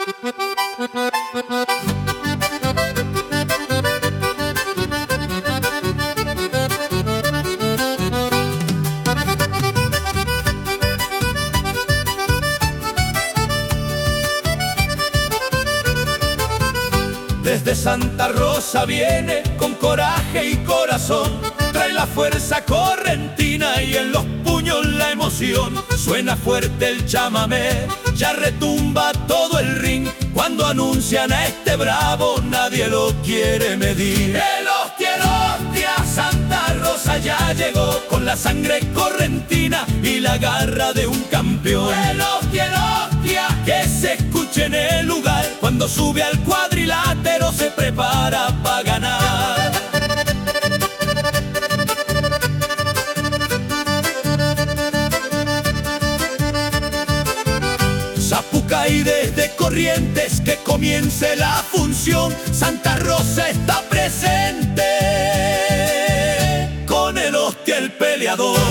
Desde Santa Rosa viene con coraje y corazón, trae la fuerza correntina y en los puños la emoción. Suena fuerte el chamamé, ya retumba todo el ring. Cuando anuncian a este bravo nadie lo quiere medir. El hostia, Santa Rosa ya llegó con la sangre correntina y la garra de un campeón. El hostia, que se escuche en el lugar. Cuando sube al cuadrilátero se prepara para ganar. Zapucay desde Corrientes, que comience la función. Santa Rosa está presente con el hostia el peleador.